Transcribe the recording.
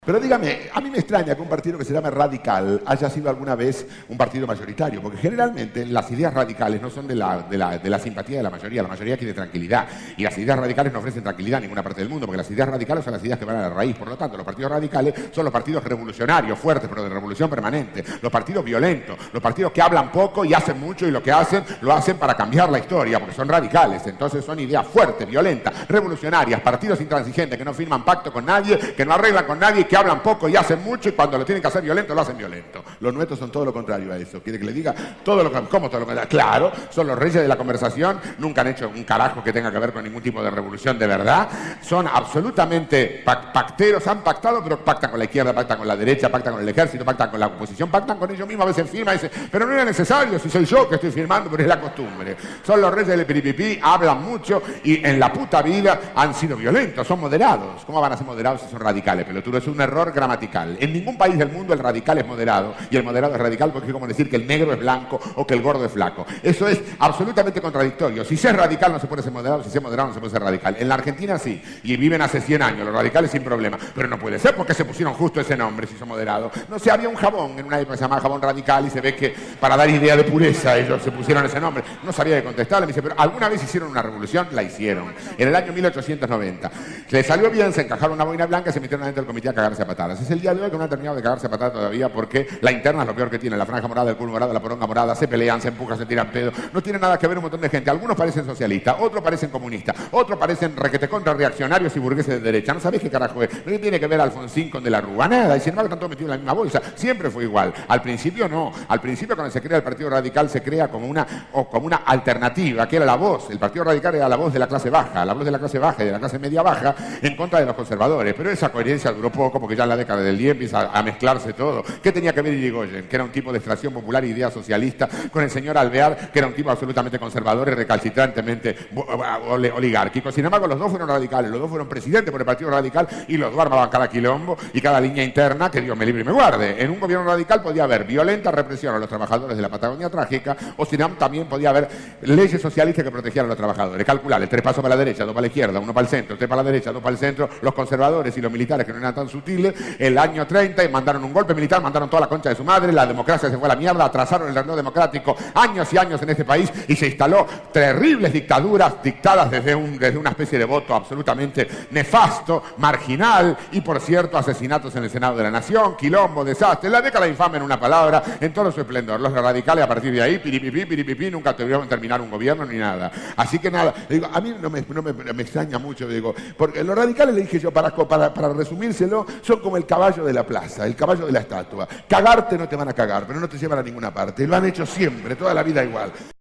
Pero dígame, a mí me extraña que un partido que se llame radical haya sido alguna vez un partido mayoritario, porque generalmente las ideas radicales no son de la simpatía de la mayoría quiere tranquilidad, y las ideas radicales no ofrecen tranquilidad en ninguna parte del mundo, porque las ideas radicales son las ideas que van a la raíz. Por lo tanto, los partidos radicales son los partidos revolucionarios, fuertes, pero de revolución permanente, los partidos violentos, los partidos que hablan poco y hacen mucho, y lo que hacen, lo hacen para cambiar la historia, porque son radicales. Entonces son ideas fuertes, violentas, revolucionarias, partidos intransigentes que no firman pacto con nadie, que no arreglan con nadie, que hablan poco y hacen mucho, y cuando lo tienen que hacer violento, lo hacen violento. Los nuestros son todo lo contrario a eso. ¿Quiere que le diga? Todo lo ¿cómo todo lo contrario? Claro, son los reyes de la conversación, nunca han hecho un carajo que tenga que ver con ningún tipo de revolución de verdad, son absolutamente pacteros, han pactado, pero pactan con la izquierda, pactan con la derecha, pactan con el ejército, pactan con la oposición, pactan con ellos mismos, a veces firman y dicen, pero no era necesario, si soy yo que estoy firmando, pero es la costumbre. Son los reyes del piripipí, hablan mucho y en la puta vida han sido violentos, son moderados. ¿Cómo van a ser moderados si son radicales, pelotudo? Es un error gramatical. En ningún país del mundo el radical es moderado y el moderado es radical, porque es como decir que el negro es blanco o que el gordo es flaco. Eso es absolutamente contradictorio. Si se es radical no se puede ser moderado, si se es moderado no se puede ser radical. En la Argentina sí, y viven hace 100 años los radicales sin problema, pero no puede ser porque se pusieron justo ese nombre si son moderados. No sé, había un jabón en una época que se llamaba jabón radical y se ve que para dar idea de pureza ellos se pusieron ese nombre. No sabía de contestarle, me dice, pero ¿alguna vez hicieron una revolución? La hicieron. En el año 1890. Les salió bien, se encajaron una boina blanca y se metieron adentro del comité a cagarse a patadas. Es el día de hoy que no han terminado de cagarse a patadas todavía, porque la interna es lo peor que tiene. La franja morada, el culo morado, la poronga morada, se pelean, se empujan, se tiran pedo. No tiene nada que ver un montón de gente. Algunos parecen socialistas, otros parecen comunistas, otros parecen requete contra reaccionarios y burgueses de derecha. No sabés qué carajo es. No tiene que ver Alfonsín con De la Rúa, nada. Y sin embargo están todos metidos en la misma bolsa. Siempre fue igual. Al principio no. Al principio, cuando se crea el Partido Radical, se crea como una alternativa, que era la voz. El Partido Radical era la voz de la clase baja, la voz de la clase baja y de la clase media baja en contra de los conservadores. Pero esa coherencia duró poco, porque ya en la década del 10 empieza a mezclarse todo. ¿Qué tenía que ver Irigoyen, que era un tipo de extracción popular e idea socialista, con el señor Alvear, que era un tipo absolutamente conservador y recalcitrantemente oligárquico? Sin embargo, los dos fueron radicales, los dos fueron presidentes por el Partido Radical y los dos armaban cada quilombo y cada línea interna, que Dios me libre y me guarde. En un gobierno radical podía haber violenta represión a los trabajadores de la Patagonia trágica, o si no, también podía haber leyes socialistas que protegieran a los trabajadores. Calcular, 3 pasos para la derecha, 2 para la izquierda, 1 para el centro, 3 para la derecha, 2 para el centro, los conservadores y los militares, que no eran tan sutiles, el año 30, y mandaron un golpe militar, mandaron toda la concha de su madre, la democracia se fue a la mierda, atrasaron el reloj democrático años y años en este país, y se instaló terribles dictaduras dictadas desde una especie de voto absolutamente nefasto, marginal, y por cierto, asesinatos en el Senado de la Nación, quilombo, desastre, la década infame en una palabra, en todo su esplendor. Los radicales a partir de ahí, piripipí, nunca tuvieron que terminar un gobierno ni nada. Así que nada, digo, a mí no me extraña mucho, digo, porque los radicales, le dije yo, para resumírselo, son como el caballo de la plaza, el caballo de la estatua. Cagarte no te van a cagar, pero no te llevan a ninguna parte. Lo han hecho siempre, toda la vida igual.